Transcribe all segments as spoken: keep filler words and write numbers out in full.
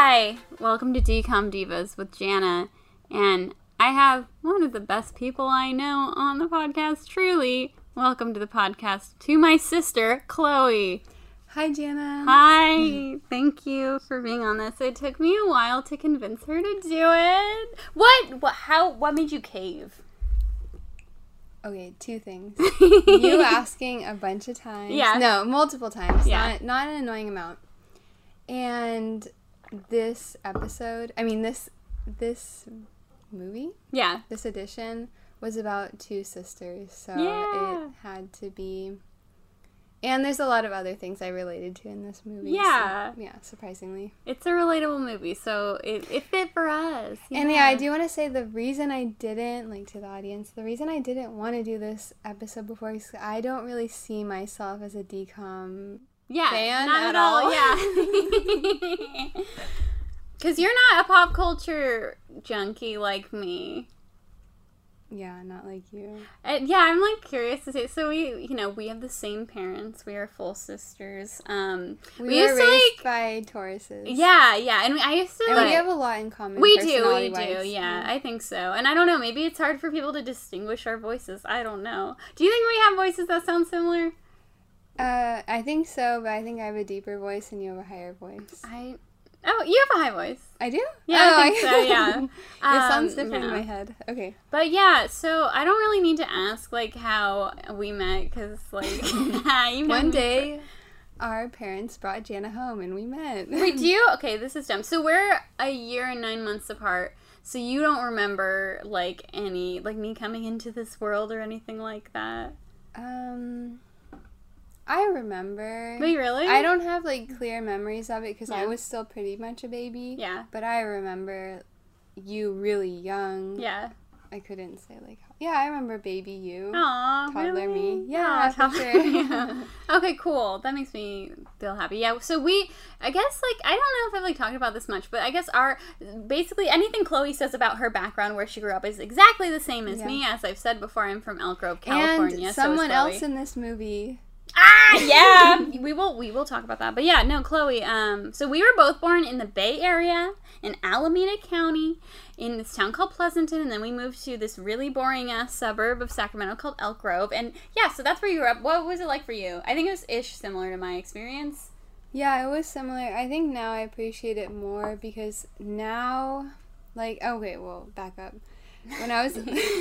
Hi, welcome to Decom Divas with Jana, and I have one of the best people I know on the podcast, truly. Welcome to the podcast to my sister, Chloe. Hi, Jana. Hi, thank you for being on this. It took me a while to convince her to do it. What? What? How? What made you cave? Okay, two things. You asking a bunch of times. Yeah. No, multiple times. Yeah. Not, not an annoying amount. And this episode, I mean, this this movie, Yeah. this edition was about two sisters. So Yeah. it had to be... And there's a lot of other things I related to in this movie. Yeah. So, yeah, surprisingly. It's a relatable movie, so it, it fit for us. And yeah, I do want to say the reason I didn't, like to the audience, the reason I didn't want to do this episode before is I don't really see myself as a decom Yeah, fan not at at all. all. Yeah. Because you're not a pop culture junkie like me. Yeah, not like you. Uh, yeah, I'm like curious to say. So we, you know, we have the same parents. We are full sisters. Um, We, we were used to raised like, by Tauruses. yeah, yeah, and I used to And like. we have a lot in common. We do, we do, personality-wise. yeah, I think so. And I don't know, maybe it's hard for people to distinguish our voices. I don't know. Do you think we have voices that sound similar? Uh, I think so, but I think I have a deeper voice and you have a higher voice. I. Oh, you have a high voice. I do? Yeah, oh, I think so, yeah. It sounds Um, different in yeah. my head. Okay. But yeah, so I don't really need to ask, like, how we met, because, like, you know One me. day, our parents brought Jana home and we met. Wait, do you? Okay, this is dumb. So we're a year and nine months apart, so you don't remember, like, any, like, me coming into this world or anything like that? Um, I remember. Wait, really? I don't have, like, clear memories of it because Yeah. I was still pretty much a baby. Yeah. But I remember you really young. Yeah. I couldn't say, like, yeah, I remember baby you. Aw, Toddler really? me. Yeah, Aw, for toddler sure. me. Okay, cool. That makes me feel happy. Yeah, so we, I guess, like, I don't know if I've, like, talked about this much, but I guess our, basically, anything Chloe says about her background, where she grew up, is exactly the same as Yeah. me. As I've said before, I'm from Elk Grove, California. And so is someone Chloe. else in this movie. Ah, yeah. we will we will talk about that. But yeah, no, Chloe, um so we were both born in the Bay Area in Alameda County in this town called Pleasanton, and then we moved to this really boring ass suburb of Sacramento called Elk Grove. And yeah, so that's where you grew up. What was it like for you? I think it was ish similar to my experience. Yeah, it was similar. I think now I appreciate it more because now, like, okay, well, back up. When I was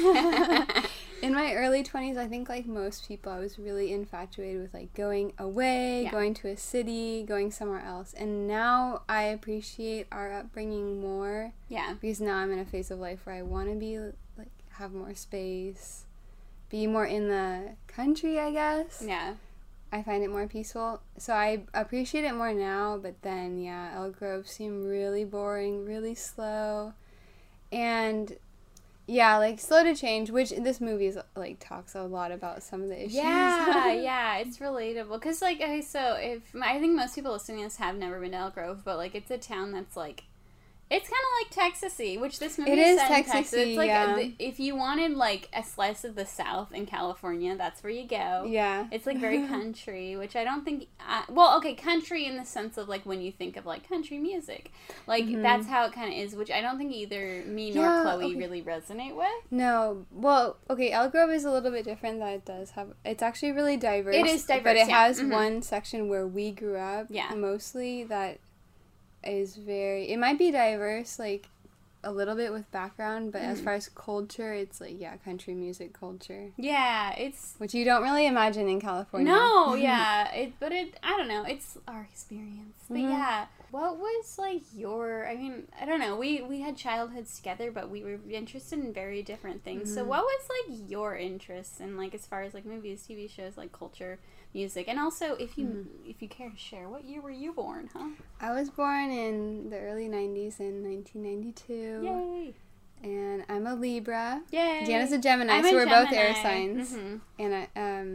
in my early twenties, I think like most people, I was really infatuated with like going away, Yeah. going to a city, going somewhere else. And now I appreciate our upbringing more Yeah. because now I'm in a phase of life where I want to be like have more space, be more in the country, I guess. Yeah. I find it more peaceful. So I appreciate it more now, but then, yeah, Elk Grove seemed really boring, really slow. And, yeah, like, slow to change, which this movie is, like, talks a lot about some of the issues. Yeah, yeah, it's relatable. Because, like, okay, so if, I think most people listening to this have never been to Elk Grove, but, like, it's a town that's, like, it's kind of like Texas-y, which this movie It is is set in Texas. Texas-y, It's like, yeah. a, if you wanted, like, a slice of the South in California, that's where you go. Yeah. It's, like, very country, which I don't think, uh, well, okay, country in the sense of, like, when you think of, like, country music. Like, Mhm. that's how it kind of is, which I don't think either me nor Yeah, Chloe okay. really resonate with. No, well, okay, Elk Grove is a little bit different that it does have, it's actually really diverse. It is diverse, But it yeah. has Mhm. one section where we grew up, Yeah. mostly, that is very, it might be diverse, like, a little bit with background, but as Mhm. far as culture, it's like, yeah, country music culture, Yeah, it's... which you don't really imagine in California. No, yeah, it, but it, I don't know, it's our experience. But Mhm. yeah, what was, like, your, I mean, I don't know, we, we had childhoods together, but we were interested in very different things. So Mhm. what was, like, your interests in, like, as far as, like, movies, T V shows, like, culture, music? And also, if you, Mhm. if you care to share, what year were you born, huh? I was born in the early nineties in nineteen ninety-two. Yay! And I'm a Libra. Yay! Jana's a Gemini, I'm so a we're both Gemini. air signs. Mhm. And I, um,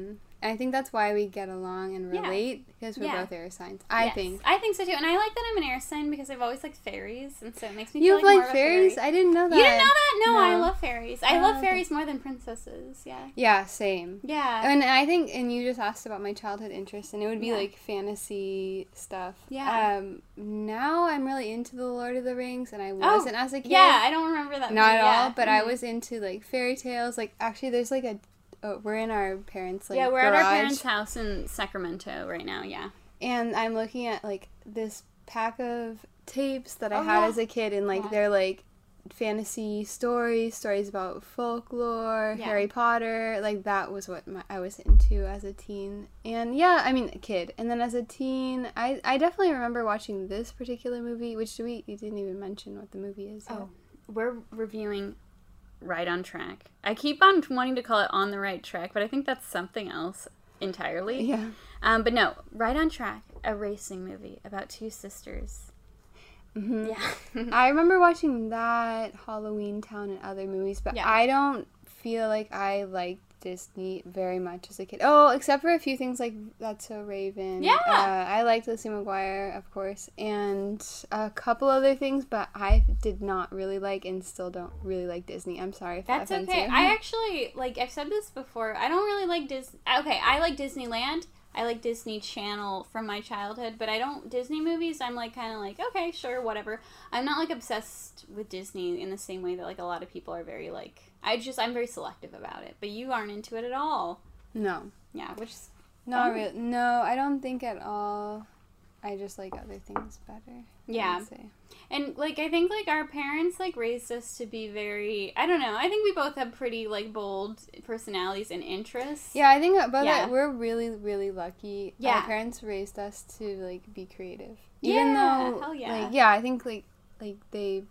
And I think that's why we get along and relate, yeah. because we're yeah. both air signs. I yes. think. I think so too. And I like that I'm an air sign because I've always liked fairies, and so it makes me you feel like, like fairies? Fairy. I didn't know that. You didn't know that? No, no. I love fairies. I oh, love okay. fairies more than princesses. Yeah. Yeah, same. Yeah. And I think, and you just asked about my childhood interests, and it would be yeah. like fantasy stuff. Yeah. Um, now I'm really into the Lord of the Rings, and I wasn't oh, as a kid. Yeah, I don't remember that. Not movie. at yeah. all, but mm-hmm. I was into like fairy tales. Like actually, there's like a. Oh, we're in our parents' like yeah, we're garage. at our parents' house in Sacramento right now. Yeah, and I'm looking at like this pack of tapes that I oh, had yeah. as a kid, and like yeah. they're like fantasy stories, stories about folklore, yeah. Harry Potter. Like that was what my, I was into as a teen, and yeah, I mean a kid. And then as a teen, I I definitely remember watching this particular movie, which we you didn't even mention what the movie is. Oh, yet. We're reviewing. Right on Track. I keep on wanting to call it On the Right Track, but I think that's something else entirely. Yeah. Um, but no, Right on Track, a racing movie about two sisters. Mm-hmm. Yeah. I remember watching that, Halloween Town, and other movies, but yeah. I don't feel like I liked Disney very much as a kid. Oh, except for a few things like That's So Raven. Yeah. Uh, I liked Lizzie McGuire, of course, and a couple other things, but I did not really like and still don't really like Disney. I'm sorry if That's that offends okay. you. I actually, like, I've said this before, I don't really like Disney. Okay, I like Disneyland. I like Disney Channel from my childhood, but I don't, Disney movies, I'm like, kind of like, okay, sure, whatever. I'm not, like, obsessed with Disney in the same way that, like, a lot of people are very, like, I just, I'm very selective about it, but you aren't into it at all. No. Yeah, which is... Not um, really. No, I don't think at all. I just like other things better. Yeah. And, like, I think, like, our parents, like, raised us to be very, I don't know, I think we both have pretty, like, bold personalities and interests. Yeah, I think both yeah. Are, we're really, really lucky. Yeah. Our parents raised us to, like, be creative. Yeah, Even though, hell yeah. Like, yeah, I think, like, like, they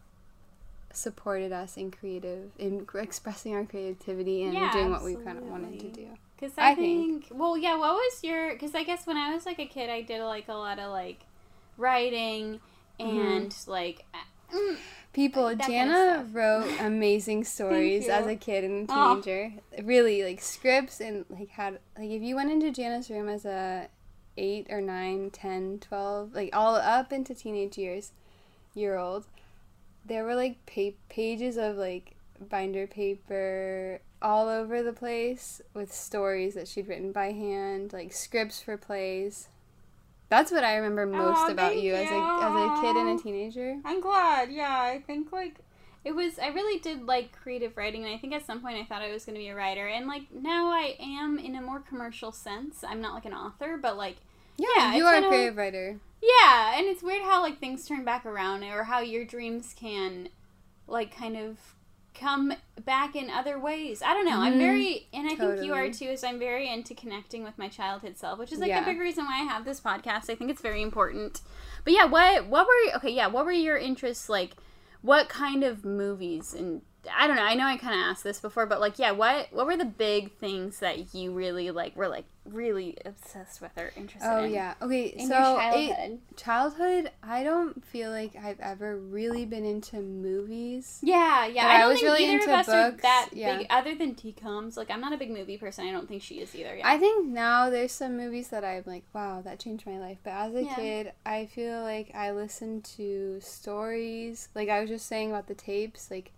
supported us in creative, in expressing our creativity and yeah, doing absolutely. what we kind of wanted to do. Because I, I think, think, well, yeah, what was your, because I guess when I was, like, a kid, I did, like, a lot of, like, writing and, mm-hmm. like... Mm, People, Jana kind of wrote amazing stories as a kid and a teenager. Oh. Really, like, scripts and, like, had, like, if you went into Jana's room as a eight or nine, ten, twelve, like, all up into teenage years, year old, there were, like, pa- pages of, like, binder paper all over the place with stories that she'd written by hand, like, scripts for plays. That's what I remember most oh, about you, you as a as a kid and a teenager. I'm glad. Yeah, I think like it was. I really did like creative writing, and I think at some point I thought I was going to be a writer, and like now I am in a more commercial sense. I'm not like an author, but like yeah, yeah you are a creative writer. Yeah, and it's weird how like things turn back around, or how your dreams can like kind of come back in other ways. I don't know. Mm-hmm. I'm very, and I totally. think you are too, is I'm very into connecting with my childhood self, which is like yeah. a big reason why I have this podcast. I think it's very important. But yeah, what what were okay, yeah, what were your interests like? What kind of movies and I don't know. I know I kind of asked this before, but like, yeah, what what were the big things that you really like were like really obsessed with or interested oh, in? Oh yeah, okay. In so your childhood. It, childhood, I don't feel like I've ever really been into movies. Yeah, yeah. But I, don't I was think really either into of us books. Are that yeah. big, other than T COMs. Like, I'm not a big movie person. I don't think she is either. Yeah. I think now there's some movies that I'm like, wow, that changed my life. But as a yeah. kid, I feel like I listened to stories. Like I was just saying about the tapes, like.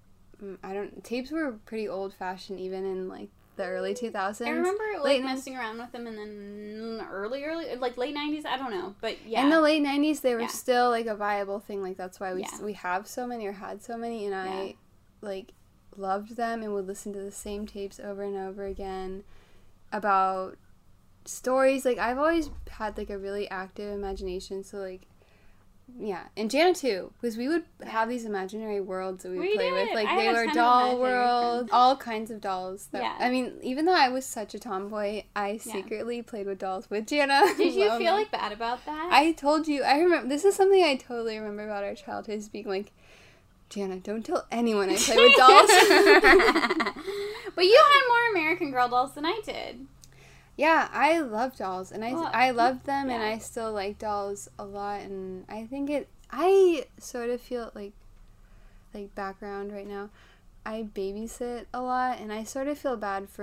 I don't. Tapes were pretty old fashioned even in like the early two thousands. I remember like late messing around with them, and then early, early, like late nineties. I don't know, but yeah. In the late nineties, they were yeah. still like a viable thing. Like that's why we yeah. we have so many or had so many, and yeah. I like loved them and would listen to the same tapes over and over again about stories. Like I've always had like a really active imagination, so like. Yeah, and Jana too, because we would have these imaginary worlds that we would we play did. with. Like, I they were doll world, all kinds of dolls. That, yeah. I mean, even though I was such a tomboy, I secretly yeah. played with dolls with Jana. Did you feel like bad about that? I told you, I remember, this is something I totally remember about our childhood, is being like, Jana, don't tell anyone I play with dolls. But you had more American Girl dolls than I did. Yeah, I love dolls, and I, well, I loved them, yeah. and I still like dolls a lot, and I think it, I sort of feel like, like background right now, I babysit a lot, and I sort of feel bad for,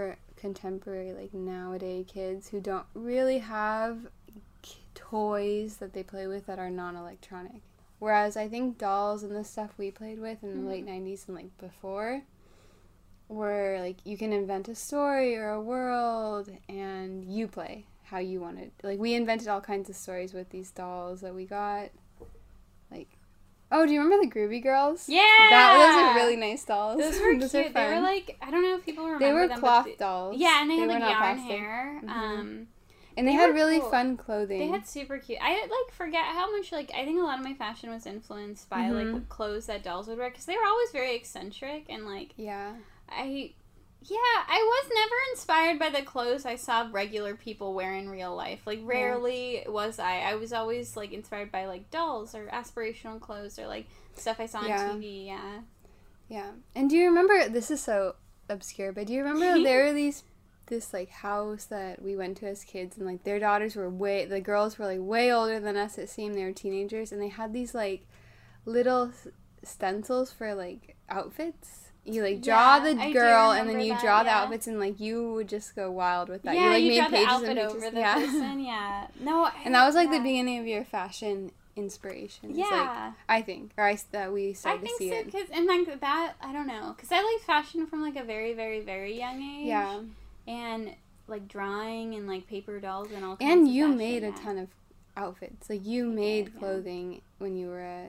contemporary, like, nowadays kids who don't really have k- toys that they play with that are non-electronic. Whereas I think dolls and the stuff we played with in the mm-hmm. late nineties and, like, before were, like, you can invent a story or a world and you play how you want it. Like, we invented all kinds of stories with these dolls that we got. Like, oh, do you remember the Groovy Girls? Yeah! That, those are really nice dolls. Those were those cute. They were, like, I don't know if people remember them. They were them, cloth they, dolls. Yeah, and they, they had, like, yarn plastic. hair. Mm-hmm. Um... And they, they had really cool. fun clothing. They had super cute. I, like, forget how much, like, I think a lot of my fashion was influenced by, mm-hmm. like, the clothes that dolls would wear. Because they were always very eccentric and, like... Yeah. I... Yeah, I was never inspired by the clothes I saw regular people wear in real life. Like, rarely yeah. was I. I was always, like, inspired by, like, dolls or aspirational clothes or, like, stuff I saw on yeah. T V, yeah. Yeah. And do you remember... This is so obscure, but do you remember there were these... this, like, house that we went to as kids, and, like, their daughters were way, the girls were, like, way older than us, it seemed. They were teenagers, and they had these, like, little stencils for, like, outfits. You, like, draw yeah, the I girl, and then you that, draw yeah. the outfits, and, like, you would just go wild with that. Yeah, you, like, you made draw pages the outfit and over pages. the yeah. person, yeah. No, I, and that was, like, yeah. the beginning of your fashion inspiration. Yeah. Like, I think. Or I, that we started I think to see so, it. Cause, and, like, that, I don't know. Because I liked fashion from, like, a very, very, very young age. Yeah. And... like drawing and like paper dolls and all kinds and of you fashion, made yeah. a ton of outfits. Like you made yeah. clothing when you were a,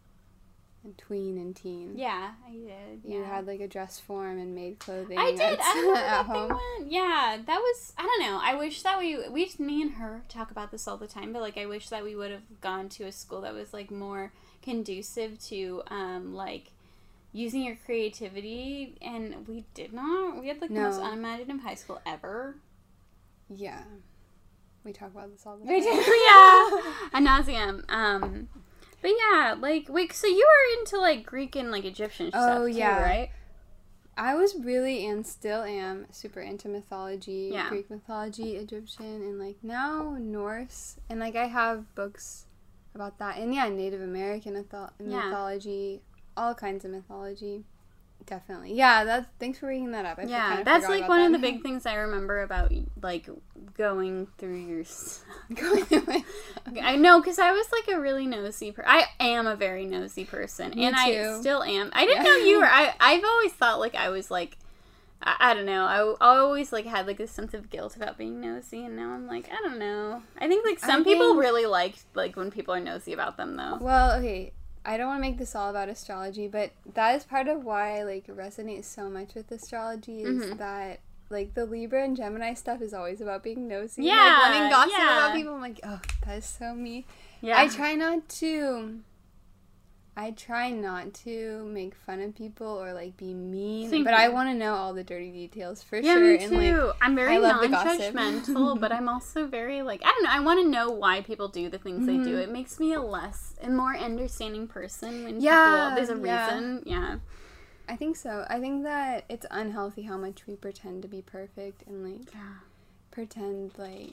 a tween and teen. Yeah, I did. You yeah. had like a dress form and made clothing. I did. I remember at that home. thing went. Yeah, that was. I don't know. I wish that we we me and her talk about this all the time. But like, I wish that we would have gone to a school that was like more conducive to um like. using your creativity, and we did not. We had, like, the no. most unimaginative high school ever. Yeah. We talk about this all the time. We do, yeah. Ad nauseam. Um, but, yeah, like, wait, so you were into, like, Greek and, like, Egyptian oh, stuff, too, yeah. right? I was really, and still am, super into mythology, yeah. Greek mythology, Egyptian, and, like, now Norse. And, like, I have books about that. And, yeah, Native American mytho- mythology. Yeah. All kinds of mythology. Definitely. Yeah, that's, thanks for bringing that up. I yeah, kind of that's like one that. of the big things I remember about, like, going through your I know, because I was, like, a really nosy person. I am a very nosy person. Me and too. I still am. I didn't yeah. know you were. I, I've always thought, like, I was, like, I, I don't know. I, I always, like, had, like, a sense of guilt about being nosy, and now I'm, like, I don't know. I think, like, some I people think... really like, like, when people are nosy about them, though. Well, okay. I don't want to make this all about astrology, but that is part of why I, like, resonate so much with astrology is mm-hmm. that, like, the Libra and Gemini stuff is always about being nosy. Yeah, like, wanting gossip yeah. about people. I'm like, oh, that is so me. Yeah. I try not to... I try not to make fun of people or, like, be mean, Same but here. I want to know all the dirty details for yeah, sure. Me too. And, like, I'm very non-judgmental, but I'm also very, like, I don't know, I want to know why people do the things mm-hmm. they do. It makes me a less and more understanding person when yeah, people, there's a yeah. reason. Yeah. I think so. I think that it's unhealthy how much we pretend to be perfect and, like, yeah. pretend, like...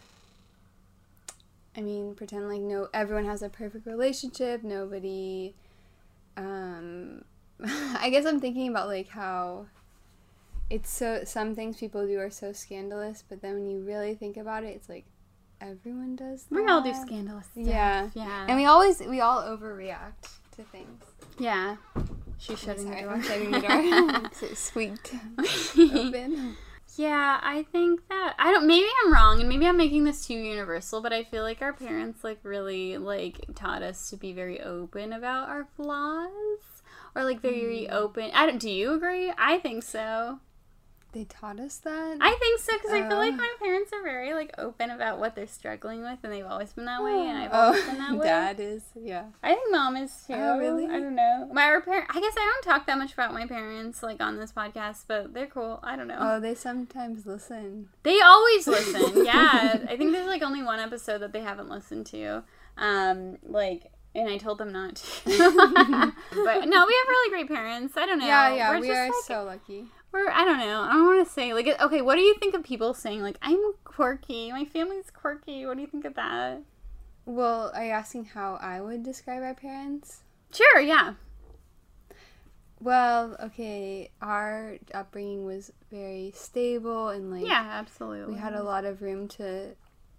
I mean, pretend like no, everyone has a perfect relationship, nobody, um, I guess I'm thinking about, like, how it's so, some things people do are so scandalous, but then when you really think about it, it's like, everyone does that. We all do scandalous stuff. Yeah. Yeah. And we always, we all overreact to things. Yeah. She's shutting sorry, the door. I'm shutting the door. It squeaked open. Yeah, I think that, I don't, maybe I'm wrong, and maybe I'm making this too universal, but I feel like our parents, like, really, like, taught us to be very open about our flaws, or, like, very mm. open. I don't, do you agree? I think so. They taught us that? I think so, because uh, I feel like oh. my parents are very, like, open about what they're struggling with, and they've always been that way, and I've oh, always been that way. Dad is, yeah. I think Mom is, too. Oh, really? I don't know. My our parent, I guess I don't talk that much about my parents, like, on this podcast, but they're cool. I don't know. Oh, they sometimes listen. They always listen, yeah. I think there's, like, only one episode that they haven't listened to. Um, like... And I told them not to. But no, we have really great parents. I don't know. Yeah, yeah, we're we just, are like, so lucky. We're, I don't know. I don't want to say, like, okay, what do you think of people saying, like, I'm quirky, my family's quirky? What do you think of that? Well, are you asking how I would describe our parents? Sure, yeah. Well, okay, our upbringing was very stable and like Yeah, absolutely. we had a lot of room to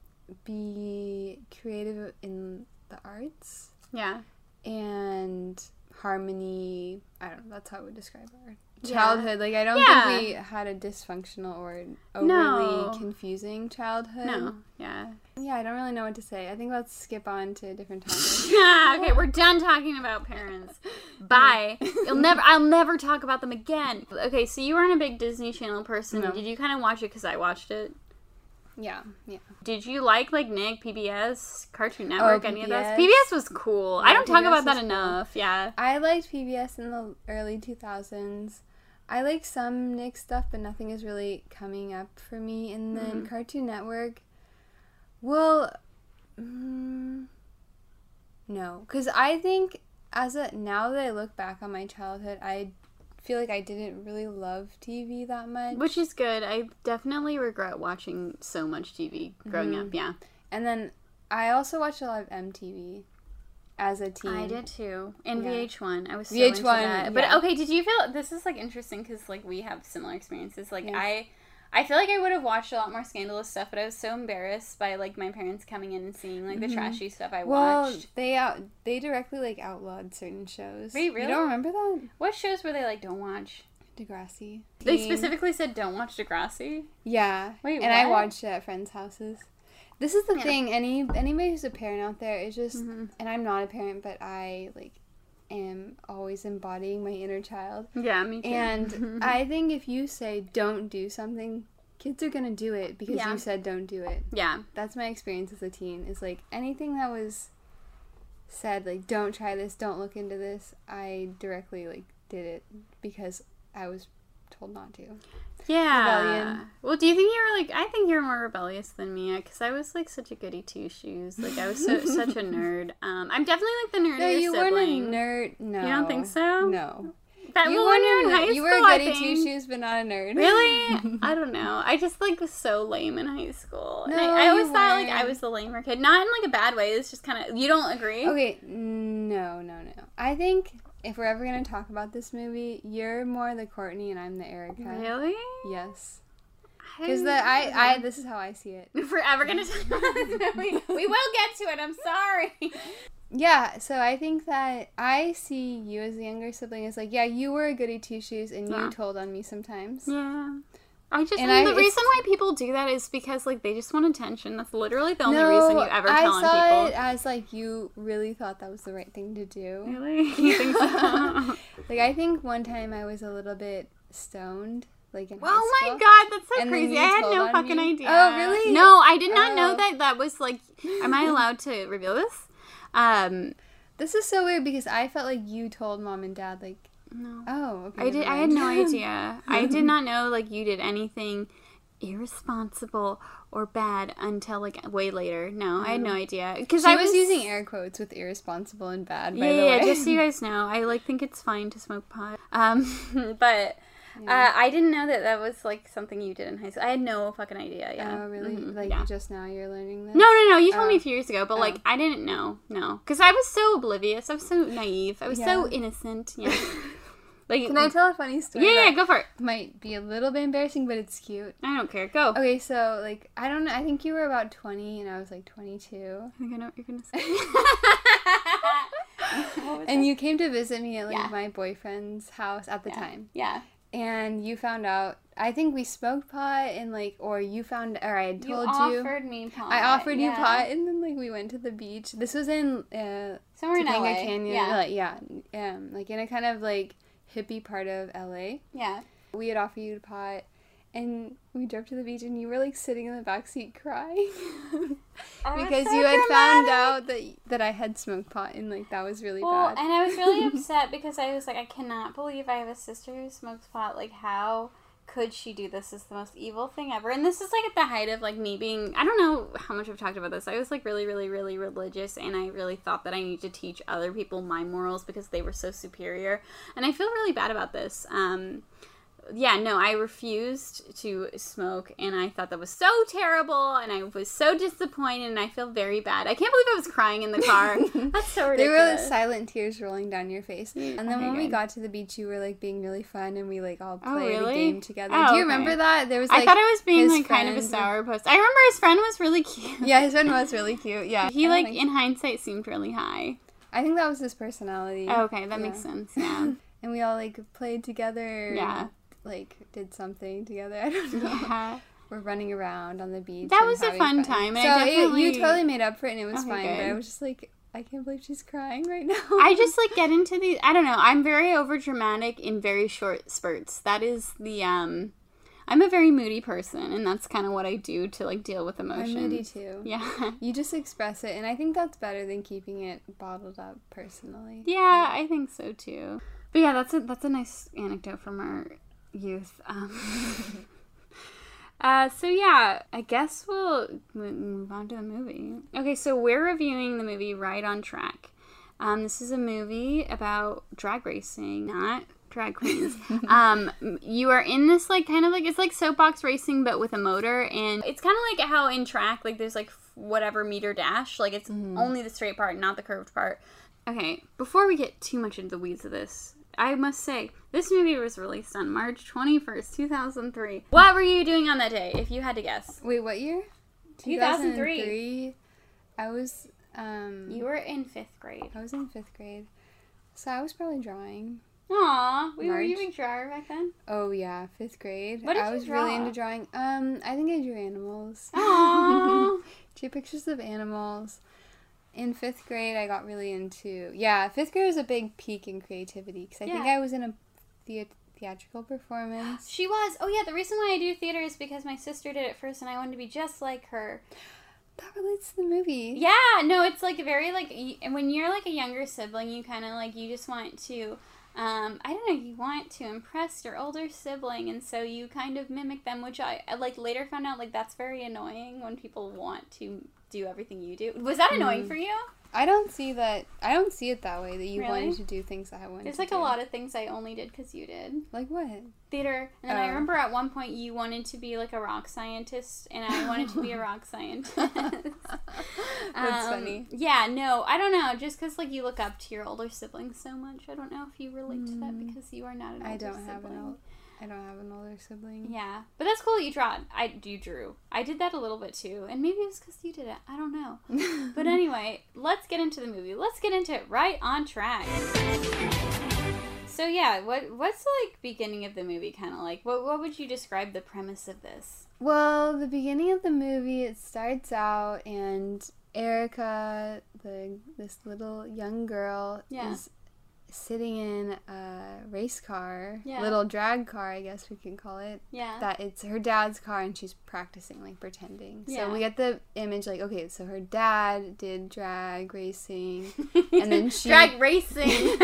be creative in the arts Yeah. and harmony. I don't know, that's how I would describe our Yeah. childhood. Like I don't Yeah. think we had a dysfunctional or overly No. confusing childhood. No. Yeah. Yeah, I don't really know what to say. I think let's skip on to a different topic. Yeah. Okay, we're done talking about parents. Bye. You'll never. I'll never talk about them again. Okay, so you weren't a big Disney Channel person. No. Did you kind of watch it because I watched it? Yeah, yeah. Did you like like Nick, P B S, Cartoon Network, Oh, any of those? P B S. P B S was cool. I Yeah, don't talk P B S about that was cool. enough. Yeah. I liked P B S in the early two thousands. I like some Nick stuff, but nothing is really coming up for me. And then Mhm. Cartoon Network, well, mm, no. Because I think, as a now that I look back on my childhood, I feel like I didn't really love T V that much. Which is good. I definitely regret watching so much T V growing Mhm. up. Yeah. And then I also watched a lot of M T V as a teen. I did too. And Yeah. V H one. I was so V H one, into that. But yeah. okay, did you feel this is like interesting because like we have similar experiences. Like Yeah. I, I feel like I would have watched a lot more scandalous stuff, but I was so embarrassed by like my parents coming in and seeing like the Mhm. trashy stuff I Well, watched. they out they directly like outlawed certain shows. Wait, really? You don't remember that? What shows were they like don't watch? Degrassi. They Teen. specifically said don't watch Degrassi. Yeah. Wait, and I what? watched it at friends' houses. This is the Yeah. thing. Any anybody who's a parent out there is just, Mhm. and I'm not a parent, but I like am always embodying my inner child. Yeah, me too. And I think if you say don't do something, kids are gonna do it because Yeah. you said don't do it. yeah, That's my experience as a teen. Is like anything that was said like don't try this, don't look into this. I directly like did it because I was told not to. yeah. Rebellion. Well, do you think you were like? I think you're more rebellious than me because I was like such a goody two shoes. Like I was so such a nerd. Um, I'm definitely like the nerdiest No, you sibling. weren't a nerd. No, You don't think so? No. That, You well, when you're in weren't a- high You school, were a I goody two think. shoes, but not a nerd. Really? I don't know. I just like was so lame in high school. And No, I, I always you thought like I weren't. was the lamer kid. Not in like a bad way. It's just kind of you don't agree. Okay, no, no, no. I think if we're ever gonna talk about this movie, you're more the Courtney and I'm the Erica. Really? Yes. Because the I, I this is how I see it. If we're ever gonna talk about this movie, we will get to it. I'm sorry. Yeah, so I think that I see you as the younger sibling as like, yeah, you were a goody two shoes and Yeah. you told on me sometimes. Yeah. I just And and I- the it's- reason why people do that is because like they just want attention. That's literally the only reason you ever I tell on saw people. it as like you really thought that was the right thing to do. Really? You think so? Like I think one time I was a little bit stoned, like in high Oh my school. god, that's so And then crazy. you I had told no on fucking me? idea. Oh, really? No, I did not know Oh. that that was like am I allowed to reveal this? Um This is so weird because I felt like you told mom and dad like, no. oh, okay. I did never I had mind. no idea. I did not know like you did anything irresponsible or bad until like way later. No, I had no idea because She I was, using air quotes with irresponsible and bad. By yeah, the yeah, way, just so you guys know, I like think it's fine to smoke pot. Um, but uh, I didn't know that that was like something you did in high school. I had no fucking idea. Yeah. Oh, really? Mhm, Like yeah. just now you're learning this? No, no, no. You told Oh. me a few years ago, but like Oh. I didn't know. No, because I was so oblivious. I was so naive. I was so Yeah. innocent. Yeah. Like, Can I tell a funny story? yeah, yeah, that go for it. might be a little bit embarrassing, but it's cute. I don't care. Go. Okay, so like I don't know. I think you were about twenty and I was like twenty-two, I think I know what you're gonna say. What was and that? you came to visit me at like Yeah. my boyfriend's house at the Yeah. time. Yeah. And you found out. I think we smoked pot, and like, or you found, or I had You told you. offered me pot. I offered you yeah. pot, and then like we went to the beach. This was in uh, Somewhere in L Topanga A. Canyon, Yeah. like yeah, um, like in a kind of like hippie part of L A. Yeah. We had offered you pot, and we drove to the beach, and you were like sitting in the back seat crying because so you had found dramatic. out that that I had smoked pot, and like that was really Well, bad. and I was really upset because I was like, I cannot believe I have a sister who smokes pot. Like, how could she do this? This is the most evil thing ever. And this is like at the height of like me being, I don't know how much I've talked about this. I was like really, really, really religious, and I really thought that I needed to teach other people my morals because they were so superior. And I feel really bad about this. Um, yeah, no, I refused to smoke, and I thought that was so terrible, and I was so disappointed, and I feel very bad. I can't believe I was crying in the car. That's so ridiculous. They were like silent tears rolling down your face. And then Okay, when good. we got to the beach, you were like being really fun, and we like all Oh, played really? a game together. Oh, Do you okay. remember that? There was like I thought I was being his like kind of a friends- sourpuss. I remember his friend was really cute. Yeah, his friend was really cute. Yeah, He I like think- in hindsight seemed really high. I think that was his personality. Oh, okay, that Yeah. makes sense. Yeah. And we all like played together. Yeah. And, like did something together. I don't know. Yeah. We're running around on the beach. That and was a having fun time, and So I it- definitely- you totally made up for it, and it was Okay, fine. But good. I was just like, I can't believe she's crying right now. I just like get into these. I don't know. I'm very over dramatic in very short spurts. That is the um. I'm a very moody person, and that's kind of what I do to like deal with emotions. I'm moody too. Yeah. You just express it, and I think that's better than keeping it bottled up personally. Yeah, I think so too. But yeah, that's a that's a nice anecdote from our youth. Um, uh, so yeah, I guess we'll mo- move on to the movie. Okay, so we're reviewing the movie Right on Track. Um, this is a movie about drag racing, not drag queens. um, you are in this like kind of like it's like soapbox racing, but with a motor, and it's kind of like how in track like there's like whatever meter dash, like it's only the straight part, not the curved part. Okay, before we get too much into the weeds of this, I must say, this movie was released on March twenty-first, two thousand three. What were you doing on that day, if you had to guess? Wait, what year? two thousand three. two thousand three. I was um You were in fifth grade. I was in fifth grade. So I was probably drawing. Aw, we were you March. a drawer back then? Oh yeah, fifth grade. What did I you was draw? really into drawing. Um, I think I drew animals. Aw. Drew pictures of animals. In fifth grade, I got really into yeah. Fifth grade was a big peak in creativity because I think Yeah. I was in a thea- theatrical performance. She was. Oh yeah, the reason why I do theater is because my sister did it first, and I wanted to be just like her. That relates to the movie. Yeah, no, it's like very like y- and when you're like a younger sibling, you kind of like you just want to, um, I don't know, you want to impress your older sibling, and so you kind of mimic them, which I, I like later found out like that's very annoying when people want to do everything you do. Was that annoying Mm. for you? I don't see that. I don't see it that way. That you Really? wanted to do things that I wanted. There's to like do. a lot of things I only did because you did. Like what? Theater, and then I Oh. remember at one point you wanted to be like a rock scientist, and I wanted to be a rock scientist. That's Um, funny. Yeah, no, I don't know. Just because like you look up to your older siblings so much, I don't know if you relate to that Mm. because you are not an older I don't sibling. have an old. I don't have an older sibling. Yeah, but that's cool that you draw. I you drew. I did that a little bit too, and maybe it was because you did it. I don't know. But anyway, let's get into the movie. Let's get into it. Right on Track. So yeah, what what's the like beginning of the movie kind of like? What what would you describe the premise of this? Well, the beginning of the movie, it starts out, and Erica, the this little young girl, Yeah. is sitting in a race car, Yeah. little drag car, I guess we can call it. Yeah. That it's her dad's car, and she's practicing, like pretending. Yeah. So we get the image, like, okay, so her dad did drag racing, and then she drag racing.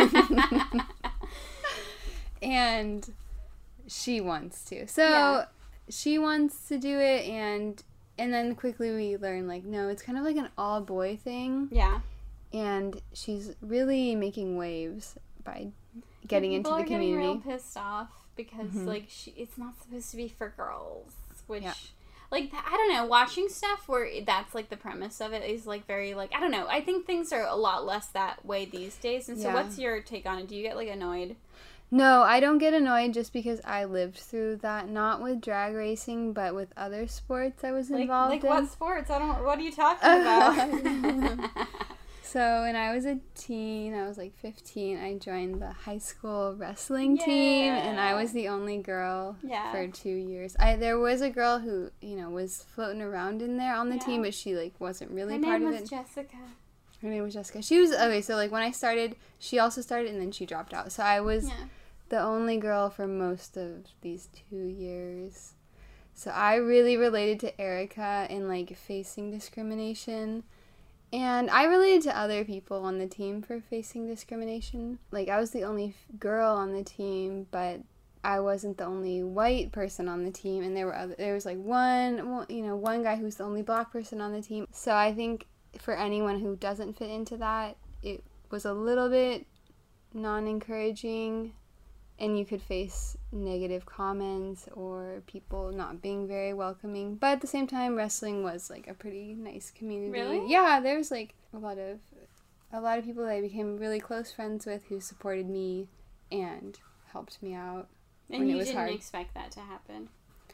and she wants to. So Yeah. she wants to do it, and and then quickly we learn, like, no, it's kind of like an all boy thing, Yeah. and she's really making waves by getting into People the are getting community. real pissed off because Mhm. like she, it's not supposed to be for girls, which Yeah. like th- I don't know, watching stuff where that's like the premise of it is like very like I don't know. I think things are a lot less that way these days. And so, Yeah. what's your take on it? Do you get like annoyed? No, I don't get annoyed just because I lived through that, not with drag racing, but with other sports I was Like, involved like in. what sports? I don't. What are you talking about? So when I was a teen, I was like fifteen, I joined the high school wrestling team, and I Yeah. was the only girl Yeah. for two years. I There was a girl who, you know, was floating around in there on the Yeah. team, but she like wasn't really Her part name of was it. Jessica. Her name was Jessica. She was, okay, so like when I started, she also started, and then she dropped out. So I was Yeah. the only girl for most of these two years. So I really related to Erica in like facing discrimination. And I related to other people on the team for facing discrimination. Like, I was the only f- girl on the team, but I wasn't the only white person on the team. And there were other, there was like one, one, you know, one guy who's the only black person on the team. So I think for anyone who doesn't fit into that, it was a little bit non-encouraging. and you could face negative comments or people not being very welcoming. But at the same time, wrestling was like a pretty nice community. Really? Yeah, there was like a lot of a lot of people that I became really close friends with who supported me and helped me out And when you it was didn't hard. expect that to happen.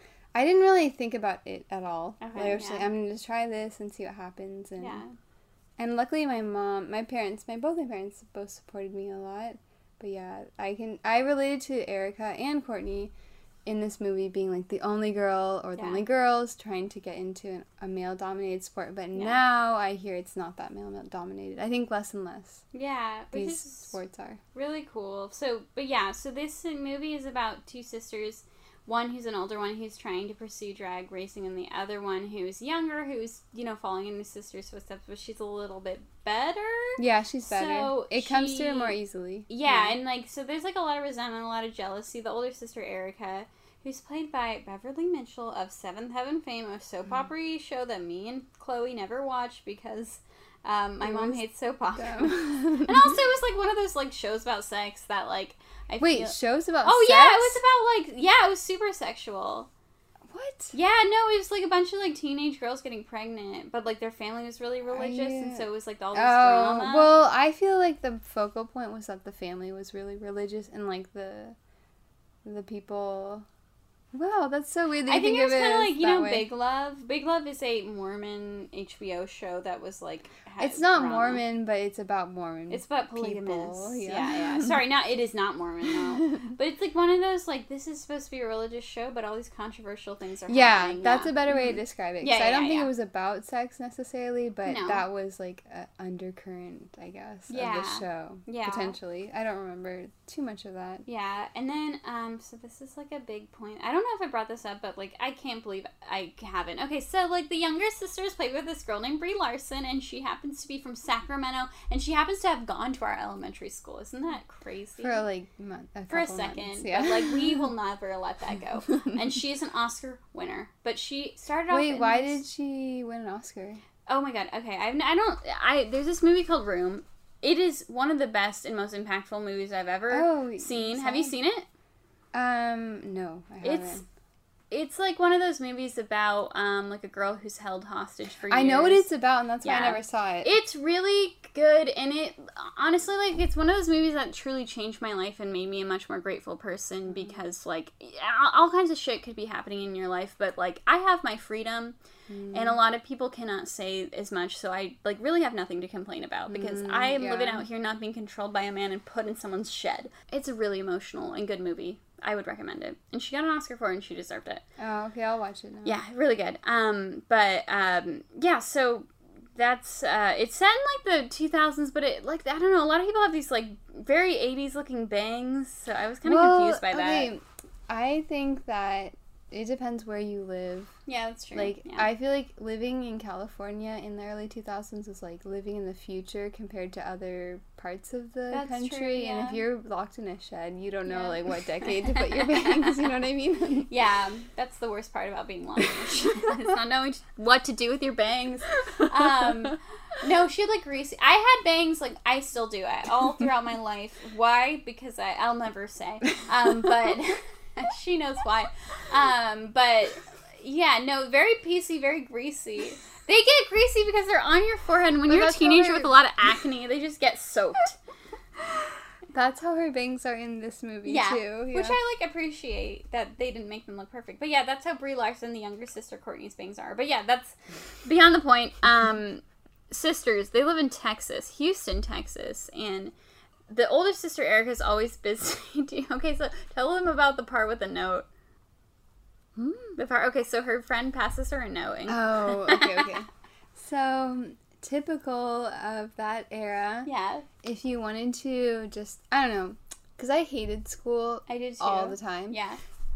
I didn't really think about it at all. Okay, I was yeah. like, I'm gonna just try this and see what happens. And Yeah. and luckily, my mom, my parents, my both my parents both supported me a lot. But yeah, I can I related to Erica and Courtney in this movie being like the only girl or the Yeah. only girls trying to get into an, a male dominated sport. But Yeah. now I hear it's not that male dominated. I think less and less Yeah. Which these is sports are. really cool. So, but yeah, so this movie is about two sisters. One who's an older one who's trying to pursue drag racing, and the other one who's younger, who's, you know, following in his sister's footsteps, but she's a little bit better. Yeah, she's better. So it comes to her she- more easily. Yeah, and like, so there's like a lot of resentment, a lot of jealousy. The older sister, Erica, who's played by Beverly Mitchell of Seventh Heaven fame, a soap opera show that me and Chloe never watched because um, my It mom was hates soap operas. dumb. And also, it was like one of those like shows about sex that like I Wait, feel. shows about Oh sex? yeah, it was about like yeah, it was super sexual. What? Yeah, no, it was like a bunch of like teenage girls getting pregnant, but like their family was really religious, and yeah. so it was like all this Oh, drama. well, I feel like the focal point was that the family was really religious and like the the people. Wow, that's so weird that you I think it was of it kind of as like, you that know, way. Big Love. Big Love is a Mormon H B O show that was like. had It's not drama. Mormon, but it's about Mormon. It's about people, polygamists. yeah. Yeah, yeah. Sorry, not it is not Mormon though. But it's like one of those like this is supposed to be a religious show, but all these controversial things are yeah, happening. that's yeah. a better way Mhm. to describe it. 'Cause Yeah, I don't yeah, think yeah. it was about sex necessarily, but No. that was like an undercurrent, I guess, Yeah. of the show. Yeah. Potentially. I don't remember too much of that. Yeah, and then um, so this is like a big point. I don't know if I brought this up, but like I can't believe I haven't. Okay, so like the younger sisters played with this girl named Brie Larson, and she happens to be from Sacramento, and she happens to have gone to our elementary school. Isn't that crazy? For like month, a For a couple second, months, yeah. but like we will never let that go. And she's an Oscar winner, but she started off. Wait, in why this- did she win an Oscar? Oh my god. Okay, I I don't I there's this movie called Room. It is one of the best and most impactful movies I've ever Oh, seen. Have you sorry. seen it? Um, no, I haven't. It's it's like one of those movies about um like a girl who's held hostage for years. I know what it's about, and that's why Yeah. I never saw it. It's really good, and it honestly like it's one of those movies that truly changed my life and made me a much more grateful person because like all- all kinds of shit could be happening in your life, but like I have my freedom. And a lot of people cannot say as much, so I like really have nothing to complain about because Mm, I am yeah. living out here not being controlled by a man and put in someone's shed. It's a really emotional and good movie. I would recommend it. And she got an Oscar for it and she deserved it. Oh, okay, I'll watch it now. Yeah, really good. Um, but um, yeah, so that's uh, it's set in like the two thousands, but it like I don't know. A lot of people have these like very eighties looking bangs, so I was kind of Well, confused by that. okay, I think that it depends where you live. Yeah, that's true. Like, yeah. I feel like living in California in the early two thousands was like living in the future compared to other parts of the That's country. true, And if yeah. you're locked in a shed, you don't know Yeah. like what decade to put your bangs. You know what I mean? Yeah, that's the worst part about being lost. It's not knowing what to do with your bangs. Um, no, she had like greasy. I had bangs like I still do it all throughout my life. Why? Because I I'll never say. Um, but she knows why. Um, but yeah, no, very piecey, very greasy. They get greasy because they're on your forehead, and when But you're a that's how teenager her- with a lot of acne, they just get soaked. That's how her bangs are in this movie Yeah, too. Yeah. which I like appreciate that they didn't make them look perfect. But yeah, that's how Brie Larson, the younger sister, Courtney's bangs are. But yeah, that's beyond the point. Um, sisters, they live in Texas, Houston, Texas, and the older sister Erica's always busy. Okay, so tell them about the part with the note. Hmm? The part. Okay, so her friend passes her a note. And, Oh, okay, okay. So, typical of that era. yeah, If you wanted to just, I don't know, because I hated school I did too. all the time. Yeah.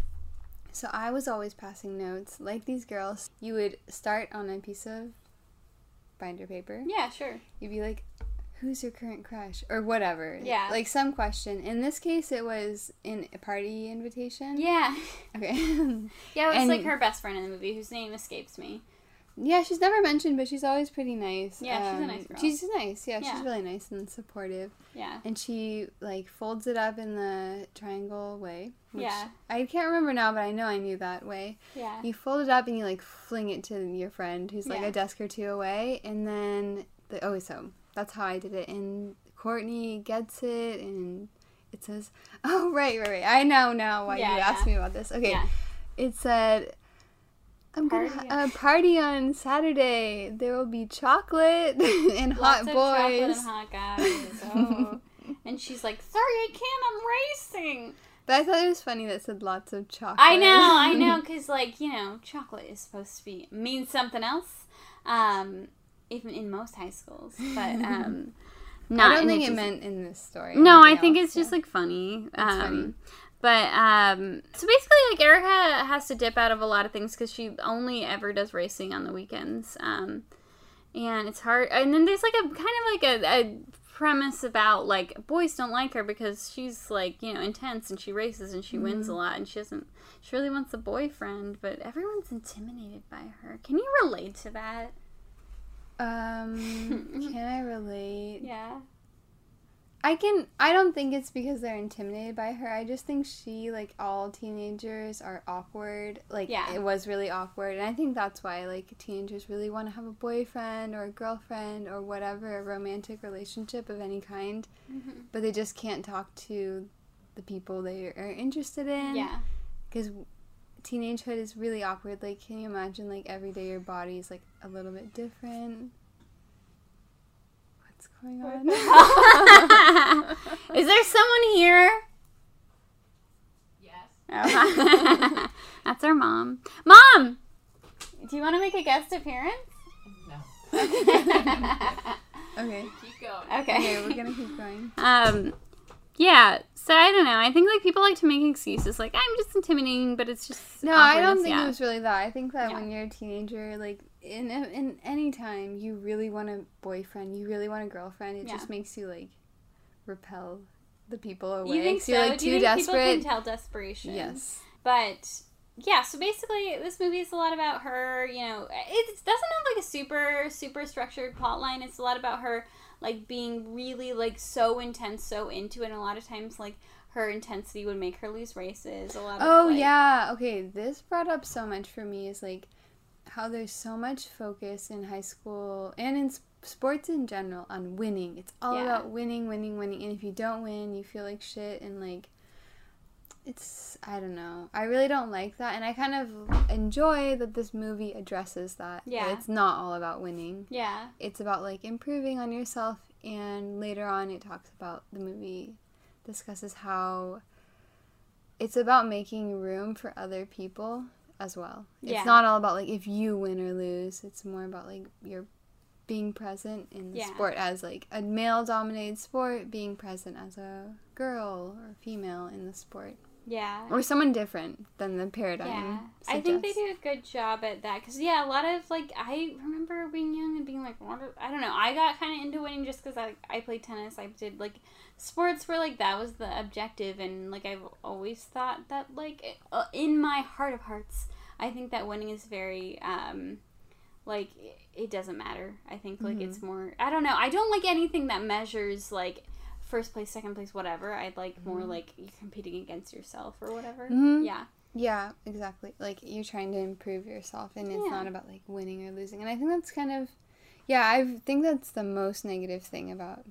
So I was always passing notes. Like these girls, you would start on a piece of binder paper. Yeah, sure. You'd be like, who's your current crush? Or whatever. Yeah. Like some question. In this case, it was in a party invitation. Yeah. Okay. Yeah, it was And- like her best friend in the movie, whose name escapes me. Yeah, she's never mentioned, but she's always pretty nice. Yeah, um, she's a nice girl. She's nice, yeah, Yeah. she's really nice and supportive. Yeah. And she, like, folds it up in the triangle way. Which Yeah. I can't remember now, but I know I knew that way. Yeah. You fold it up and you, like, fling it to your friend who's, like, Yeah. a desk or two away. And then, the, oh, so that's how I did it. And Courtney gets it, and it says, oh, right, right, right. I know now why Yeah, you asked yeah. me about this. Okay. Yeah. It said... I'm Party gonna on- ha- a party on Saturday. There will be chocolate and Lots hot of boys. chocolate and hot guys. Oh. And she's like, sorry, I can't, I'm racing. But I thought it was funny that it said lots of chocolate. I know, I know, because, like, you know, chocolate is supposed to be, mean something else, um, even in most high schools, but, um, not I don't and think it just- meant in this story. No, I anything think else, it's just, yeah. like, funny. Um, funny. But, um, so basically, like, Erica has to dip out of a lot of things because she only ever does racing on the weekends. Um, and it's hard. And then there's, like, a kind of, like, a, a premise about, like, boys don't like her because she's, like, you know, intense and she races and she Mm-hmm. wins a lot and she doesn't, she really wants a boyfriend, but everyone's intimidated by her. Can you relate to that? Um, can I relate? Yeah. I can. I don't think it's because they're intimidated by her. I just think she, like all teenagers, are awkward. Like, Yeah. it was really awkward. And I think that's why, like, teenagers really want to have a boyfriend or a girlfriend or whatever, a romantic relationship of any kind. Mm-hmm. But they just can't talk to the people they are interested in. Yeah. Because teenagehood is really awkward. Like, can you imagine, like, every day your body is, like, a little bit different? What's going on? Is there someone here? Yes. Oh. That's our mom. Mom! Do you want to make a guest appearance? No. Okay. Keep going. Okay. Okay, we're gonna keep going. Um, yeah, so I don't know. I think, like, people like to make excuses, like, I'm just intimidating, but it's just No, I don't awkwardness, think yeah. it was really that. I think that Yeah. when you're a teenager, like, in in any time, you really want a boyfriend, you really want a girlfriend, it Yeah. just makes you, like, repel the people away. You think 'cause so? You're, like, Do you too think desperate. people can tell desperation? Yes. But yeah, so basically, this movie is a lot about her. You know, it doesn't have like a super super structured plot line. It's a lot about her like being really like so intense, so into it. And a lot of times, like her intensity would make her lose races. A lot. Of, Oh, like, yeah. Okay, this brought up so much for me is, like, how there's so much focus in high school and in s- sports in general on winning. It's all Yeah. about winning, winning, winning. And if you don't win, you feel like shit. And, like, it's, I don't know. I really don't like that. And I kind of enjoy that this movie addresses that. that Yeah. It's not all about winning. Yeah. It's about, like, improving on yourself. And later on, it talks about the movie discusses how it's about making room for other people as well. It's Yeah. not all about, like, if you win or lose. It's more about, like, you're being present in the Yeah. sport as, like, a male-dominated sport, being present as a girl or female in the sport. Yeah. Or someone different than the paradigm Yeah, I think they suggests. do a good job at that because yeah, a lot of like I remember being young and being like, what are, I don't know, I got kind of into winning just because I I played tennis. I did like sports where like that was the objective, and like I've always thought that like uh, in my heart of hearts, I think that winning is very um like it, it doesn't matter. I think like Mhm. it's more I don't know. I don't like anything that measures like first place, second place, whatever. I'd like more like you're competing against yourself or whatever. Mhm. Yeah. Yeah, exactly. Like, you're trying to improve yourself, and it's Yeah. not about, like, winning or losing. And I think that's kind of, yeah, I think that's the most negative thing about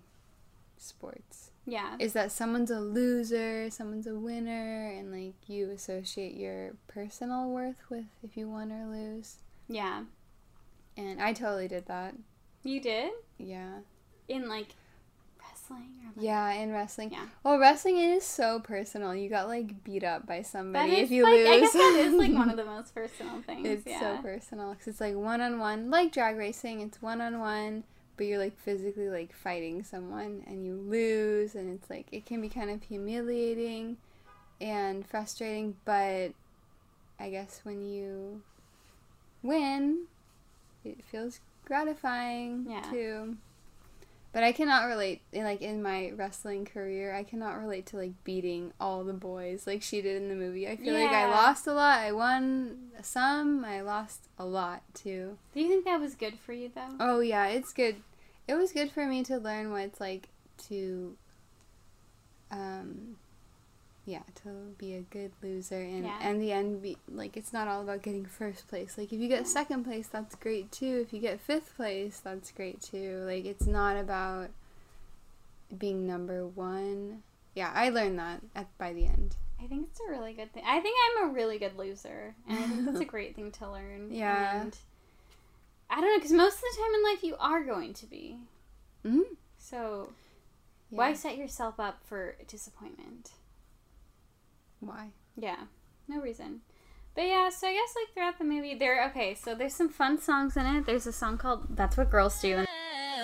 sports, Yeah. is that someone's a loser, someone's a winner, and, like, you associate your personal worth with if you won or lose. Yeah. And I totally did that. You did? Yeah. In like wrestling or like Yeah, in wrestling. Yeah. Well, wrestling is so personal. You got, like, beat up by That somebody is if you like lose. I guess that is like one of the most personal things. It's yeah. so personal because it's like one-on-one, like drag racing. It's one-on-one, but you're like physically like fighting someone, and you lose, and it's like it can be kind of humiliating and frustrating. But I guess when you win, it feels gratifying Yeah. too. But I cannot relate, like, in my wrestling career, I cannot relate to, like, beating all the boys like she did in the movie. I feel Yeah. like I lost a lot. I won some. I lost a lot, too. Do you think that was good for you, though? Oh, yeah, it's good. It was good for me to learn what it's like to, um, yeah, to be a good loser. And, Yeah. and the end, be, like, it's not all about getting first place. Like, if you get second place, that's great, too. If you get fifth place, that's great, too. Like, it's not about being number one. Yeah, I learned that at by the end. I think it's a really good thing. I think I'm a really good loser, and I think that's a great thing to learn. Yeah. And I don't know, because most of the time in life you are going to be. Mm-hmm. So Yeah. why set yourself up for disappointment? Why? Yeah, no reason. But yeah, so I guess like throughout the movie, there. Okay, so there's some fun songs in it. There's a song called "That's What Girls Do." And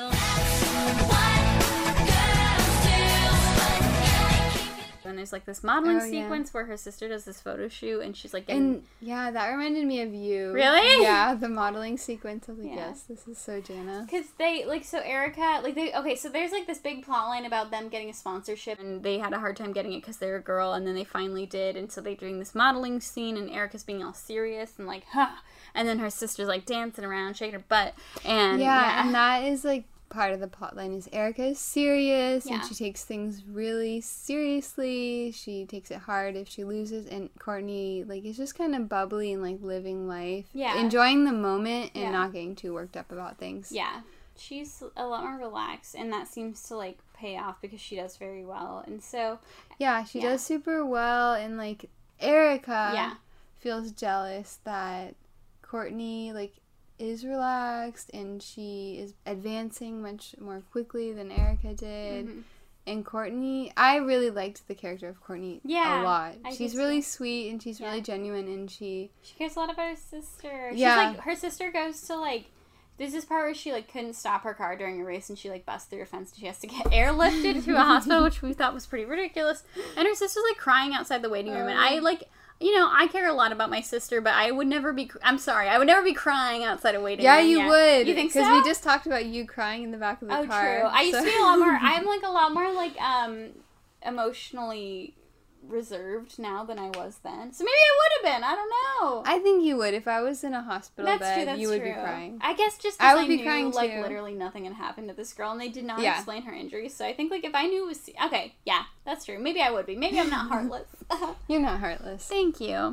And there's like this modeling Oh, yeah. sequence where her sister does this photo shoot and she's like getting... And yeah, that reminded me of you. Really? Yeah, the modeling sequence. I was like, Yeah. yes, this is so Jana. Because they, like, so Erica, like, they, okay, so there's, like, this big plot line about them getting a sponsorship, and they had a hard time getting it because they were a girl, and then they finally did, and so they're doing this modeling scene, and Erica's being all serious, and, like, huh, and then her sister's, like, dancing around, shaking her butt, and, Yeah, yeah. and that is like part of the plot line is Erica is serious Yeah. and she takes things really seriously. She takes it hard if she loses, and Courtney like is just kind of bubbly and like living life, Yeah. enjoying the moment and Yeah. not getting too worked up about things. Yeah, she's a lot more relaxed, and that seems to, like, pay off because she does very well, and so, Yeah, she Yeah. does super well, and like Erica yeah, feels jealous that Courtney like is relaxed and she is advancing much more quickly than Erica did. mhm. And Courtney, I really liked the character of Courtney Yeah, a lot. I She's did really too. sweet and she's Yeah. really genuine, and she She cares a lot about her sister. She's Yeah. like, her sister goes to, like, there's this part where she, like, couldn't stop her car during a race, and she, like, busts through a fence, and she has to get airlifted to a hospital, which we thought was pretty ridiculous. And her sister's, like, crying outside the waiting room, and I, like, you know, I care a lot about my sister, but I would never be, cr- I'm sorry, I would never be crying outside a waiting Yeah, room. you would. You think so? Because we just talked about you crying in the back of the Oh, car. true. I used so- to be a lot more, I'm, like, a lot more, like, um, emotionally reserved now than I was then. So maybe I would have been. I don't know. I think you would. If I was in a hospital That's bed, true. That's you would true. be crying. I guess just I because I, would be knew crying, like too. literally nothing had happened to this girl, and they did not Yeah. explain her injuries. So I think like if I knew it was okay, yeah, that's true. Maybe I would be. Maybe I'm not heartless. You're not heartless. Thank you.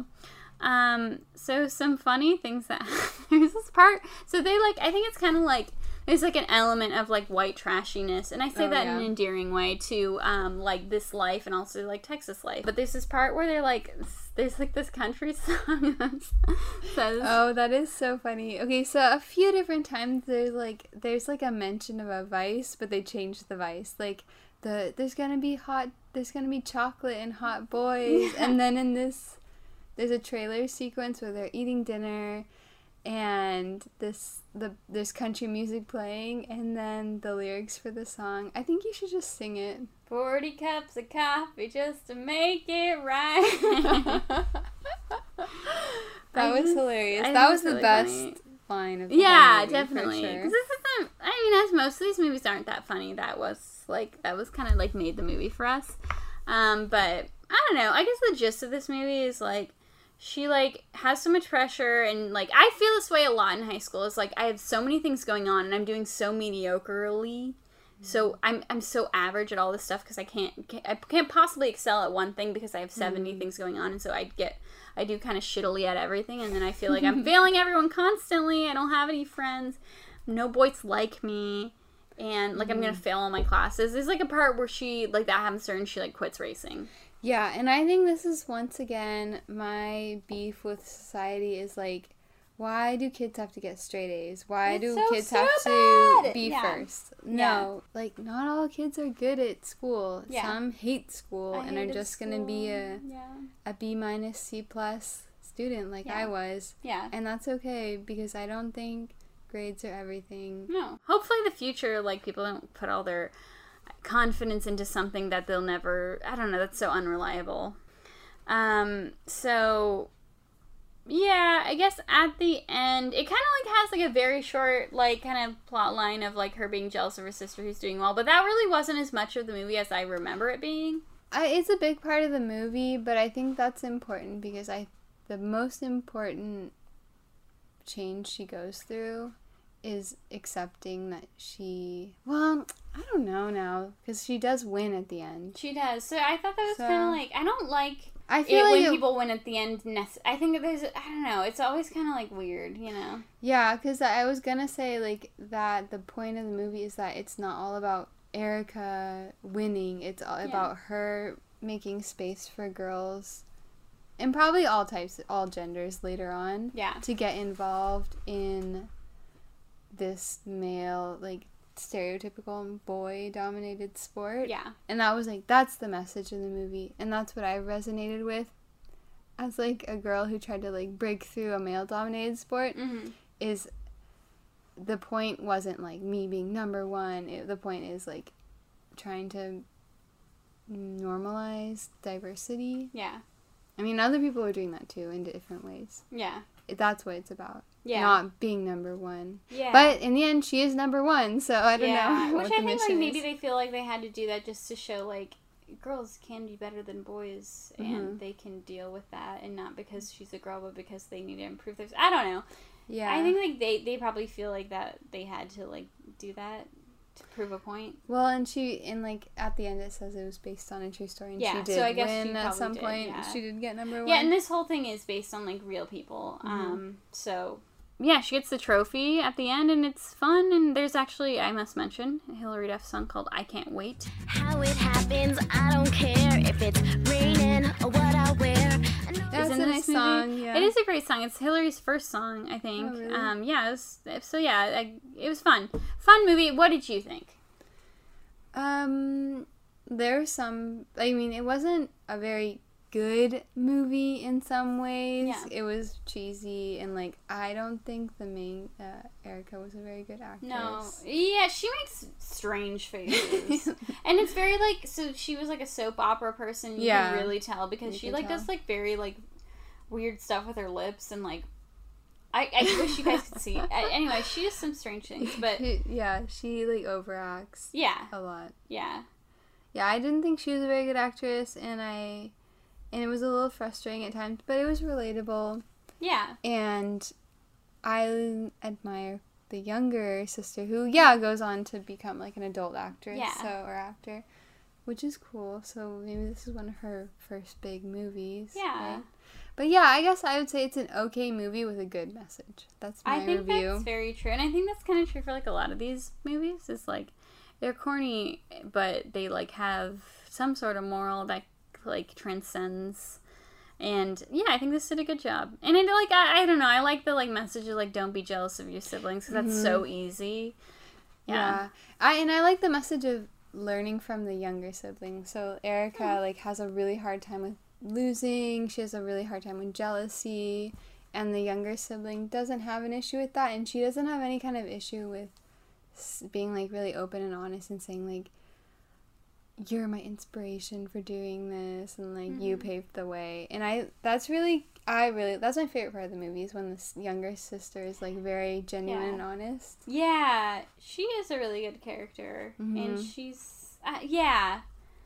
Um, so some funny things that there's this part. So they like I think it's kind of like there's like an element of like white trashiness, and I say Oh, that yeah. in an endearing way to um like this life and also like Texas life. But there's this part where they're like there's like this country song that says Oh, that is so funny. Okay, so a few different times there's like there's like a mention of a vice, but they changed the vice. Like the there's gonna be hot there's gonna be chocolate and hot boys, Yeah. and then in this there's a trailer sequence where they're eating dinner, and this the there's country music playing, and then the lyrics for the song. I think you should just sing it. forty cups of coffee just to make it right. That I was just- hilarious. I That think was it's the really best funny. line of the Yeah, whole movie, for definitely. sure. Because this isn't. I mean, as most of these movies aren't that funny. That was like that was kind of like made the movie for us. Um, but I don't know. I guess the gist of this movie is like she like has so much pressure, and like I feel this way a lot in high school. It's like I have so many things going on, and I'm doing so mediocrely. So I'm I'm so average at all this stuff because I can't, can't I can't possibly excel at one thing because I have seventy Mm. things going on, and so I get I do kind of shittily at everything, and then I feel like I'm failing everyone constantly. I don't have any friends. No boys like me, and like I'm gonna fail all my classes. There's like a part where she like that happens to her, and she like quits racing. Yeah, and I think this is once again my beef with society is like, why do kids have to get straight A's? Why It's do so kids have to stupid! be Yeah. first? No, like not all kids are good at school. Yeah. Some hate school I and are hated just gonna be a school. yeah a B minus C plus student like Yeah. I was, yeah. and that's okay because I don't think grades are everything. No. Hopefully, in the future, like people don't put all their confidence into something that they'll never. I don't know. That's so unreliable. Um. So Yeah, I guess at the end, it kind of like has like a very short like kind of plot line of like her being jealous of her sister who's doing well, but that really wasn't as much of the movie as I remember it being. I, it's a big part of the movie, but I think that's important because I the most important change she goes through is accepting that she, well, I don't know now, because she does win at the end. She does. So I thought that was So- kind of like, I don't like I feel it like when it- people win at the end. Nece- I think that there's, I don't know, it's always kind of like weird, you know? Yeah, because I was gonna say like that the point of the movie is that it's not all about Erica winning. It's all Yeah. about her making space for girls, and probably all types, all genders later on, Yeah. to get involved in this male, like, stereotypical boy-dominated sport. Yeah. And that was like, that's the message of the movie, and that's what I resonated with as like a girl who tried to like break through a male-dominated sport. Mm-hmm. Is the point wasn't like me being number one. It, the point is like trying to normalize diversity. Yeah. I mean, other people are doing that too in different ways. Yeah. It, that's what it's about. Yeah. Not being number one. Yeah. But in the end, she is number one, so I don't yeah. know Which what I the think like mission maybe is. they feel like they had to do that just to show like girls can be better than boys and Mhm. they can deal with that, and not because she's a girl but because they need to improve theirs. I don't know. Yeah. I think like they, they probably feel like that they had to like do that to prove a point. Well, and she, and like at the end it says it was based on a true story, and Yeah, she did so I guess win she at probably some did, point. yeah. She did get number one. Yeah, and this whole thing is based on like real people. Mhm. Um, so yeah, she gets the trophy at the end, and it's fun. And there's actually, I must mention, a Hillary Duff song called "I Can't Wait." How it happens, I don't care if it's raining or what I wear. I know That's Isn't a this nice movie- song. Yeah. It is a great song. It's Hillary's first song, I think. Oh, really? Um, yeah, it was, so yeah, I, it was fun. Fun movie. What did you think? Um, there's some. I mean, it wasn't a very good movie in some ways. Yeah. It was cheesy, and like I don't think the main uh, Erica was a very good actress. No. Yeah, she makes strange faces. And it's very like, so she was like a soap opera person. You Yeah. can really tell because You she can like tell. does like very like weird stuff with her lips, and like I, I wish you guys could see. I, anyway, she does some strange things, but yeah, she like overacts yeah, a lot. yeah, Yeah, I didn't think she was a very good actress, and I, and it was a little frustrating at times, but it was relatable, yeah, and I admire the younger sister who, yeah, goes on to become like an adult actress, Yeah. so or actor, which is cool. So maybe this is one of her first big movies. yeah. right? But yeah, I guess I would say it's an okay movie with a good message. That's my I think review. that's very true, and I think that's kind of true for like a lot of these movies. It's like they're corny, but they like have some sort of moral that like transcends. And yeah, I think this did a good job. And I like I, I don't know, I like the like message of like don't be jealous of your siblings because that's so easy. Yeah. Yeah. I and I like the message of learning from the younger siblings. So Erica Yeah. like has a really hard time with losing. She has a really hard time with jealousy, and the younger sibling doesn't have an issue with that, and she doesn't have any kind of issue with s- being like really open and honest and saying like you're my inspiration for doing this, and like you Mm-hmm. paved the way. And I that's really I really that's my favorite part of the movie is when the s- younger sister is like very genuine Yeah. and honest. Yeah, she is a really good character, and Mhm. she's uh, yeah.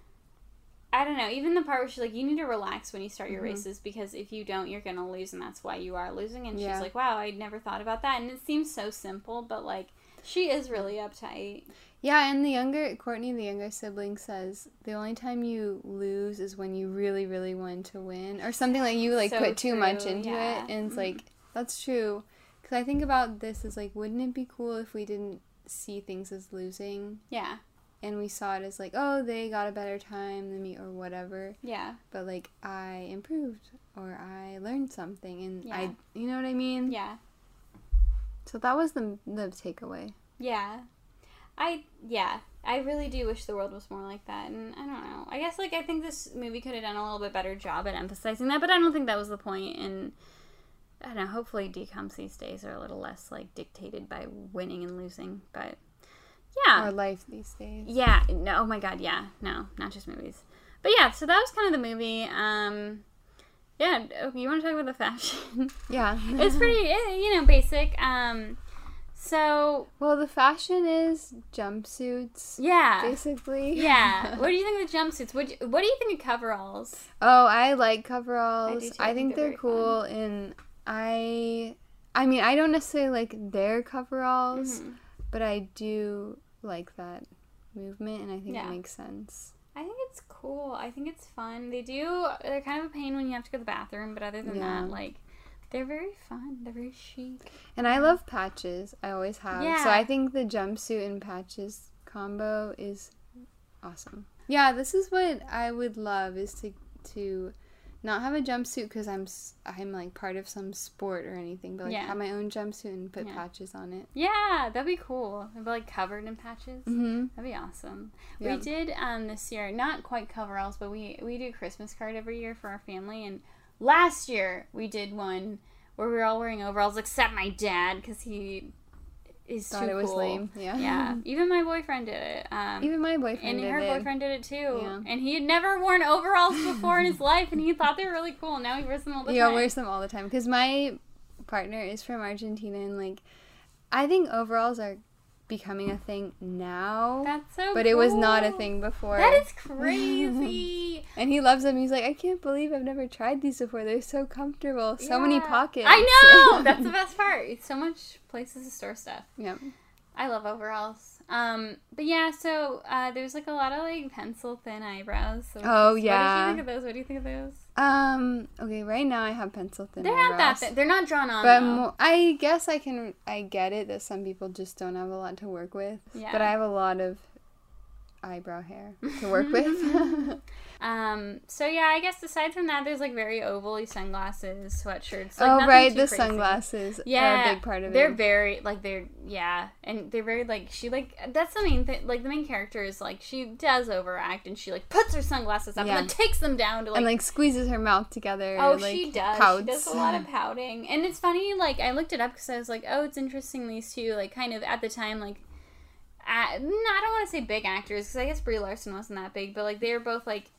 I don't know. Even the part where she's like, "You need to relax when you start your Mhm. races because if you don't, you're gonna lose, and that's why you are losing." And Yeah. she's like, "Wow, I never thought about that." And it seems so simple, but like, she is really uptight. Yeah, and the younger Courtney, the younger sibling, says the only time you lose is when you really, really want to win, or something like you like So put too much true, into yeah. it, and it's Mhm. like that's true. Because I think about this as like, wouldn't it be cool if we didn't see things as losing, Yeah, and we saw it as like, oh, they got a better time than me, or whatever, yeah, but like I improved or I learned something, and Yeah. I, you know what I mean? yeah, So that was the the takeaway. yeah. I yeah. I really do wish the world was more like that, and I don't know. I guess like I think this movie could have done a little bit better job at emphasizing that, but I don't think that was the point. And I don't know. Hopefully, decoms these days are a little less like dictated by winning and losing. But yeah, Or life these days. yeah. No, oh my God, yeah. No, not just movies. But yeah, so that was kind of the movie. Um, Yeah, okay, you want to talk about the fashion? Yeah. It's pretty, eh, you know, basic. Um, so... Well, the fashion is jumpsuits, Yeah. basically. Yeah. What do you think of the jumpsuits? What do you, what do you think of coveralls? Oh, I like coveralls. I do too. I, I think think they're, they're very cool, and I... I mean, I don't necessarily like their coveralls, Mhm. but I do like that movement, and I think Yeah. it makes sense. I think it's cool. I think it's fun. They do, they're kind of a pain when you have to go to the bathroom, but other than Yeah. that, like, they're very fun. They're very chic. And I love patches. I always have. Yeah. So I think the jumpsuit and patches combo is awesome. Yeah, this is what I would love, is to to not have a jumpsuit because I'm s- I'm like part of some sport or anything, but like Yeah. have my own jumpsuit and put Yeah. patches on it. Yeah, that'd be cool. It'd be like covered in patches. Mm-hmm. That'd be awesome. Yeah. We did um this year, not quite coveralls, but we we do a Christmas card every year for our family. And last year we did one where we were all wearing overalls except my dad because he is Thought too it was cool. lame. Yeah. Yeah, even my boyfriend did it. Um, Even my boyfriend and did her it. boyfriend did it too. Yeah. And he had never worn overalls before in his life, and he thought they were really cool. Now he wears them all the Yeah, time. wears them all the time because my partner is from Argentina, and like I think overalls are becoming a thing now. That's so but it was not a cool. thing before. That is crazy. And he loves them. He's like, I can't believe I've never tried these before. They're so comfortable. So many Yeah. pockets. I know! That's the best part. It's so much places to store stuff. Yeah. I love overalls. Um, but yeah, so uh, there's like a lot of like pencil thin eyebrows. So Oh, just- yeah. What do you think of those? What do you think of those? Um. Okay. Right now I have pencil thin They're eyebrows. not that thin. They're not drawn on. But though. mo- I guess I can. I get it that some people just don't have a lot to work with. Yeah. But I have a lot of eyebrow hair to work with. Um, so yeah, I guess aside from that, there's like very ovally sunglasses, sweatshirts. Like, oh nothing right, too the crazy. sunglasses Yeah, are a big part of they're it. very like they're yeah, and they're very like she like that's the main thing. Like the main character is like she does overact and she like puts her sunglasses up Yeah. and then takes them down to like and like squeezes her mouth together. oh like, she does pouts. she does a lot of pouting, and it's funny. Like I looked it up because I was like, oh, it's interesting these two like kind of at the time like. Uh, no, I don't want to say big actors because I guess Brie Larson wasn't that big, but like they were both like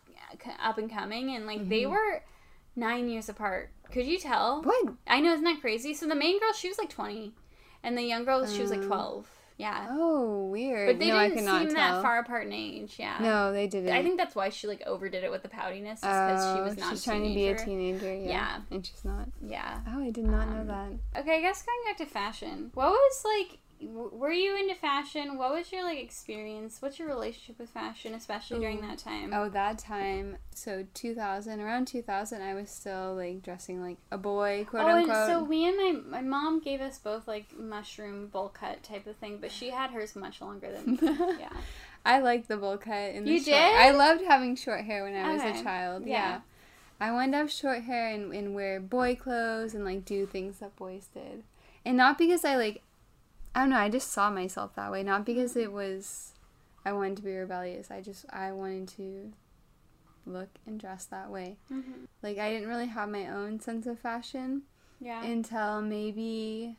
up and coming, and like Mm-hmm. they were nine years apart. Could you tell? What? I know, isn't that crazy? So the main girl, she was like twenty, and the young girl, she was like Um, twelve. Yeah, Oh, weird. but they no, I didn't could not seem tell. that far apart in age. Yeah, No, they didn't. I think that's why she like overdid it with the poutiness, because she Oh, was not. she's a trying to be a teenager. teenager. Yeah. Yeah. And she's not. Yeah. Oh, I did not know Um, that. Okay, I guess going back to fashion, what was like? w- Were you into fashion? What was your like experience? What's your relationship with fashion, especially during that time? Oh, that time. So two thousand, around two thousand, I was still like dressing like a boy, quote Oh, and unquote. so we and my my mom gave us both like mushroom bowl cut type of thing, but she had hers much longer than yeah. I liked the bowl cut. And the You short- did? I loved having short hair when I was Okay. a child. Yeah. Yeah. I wanted to have short hair and, and wear boy clothes and like do things that boys did. And not because I like, I don't know, I just saw myself that way. Not because it was, I wanted to be rebellious. I just, I wanted to look and dress that way. Mm-hmm. Like I didn't really have my own sense of fashion Yeah. until maybe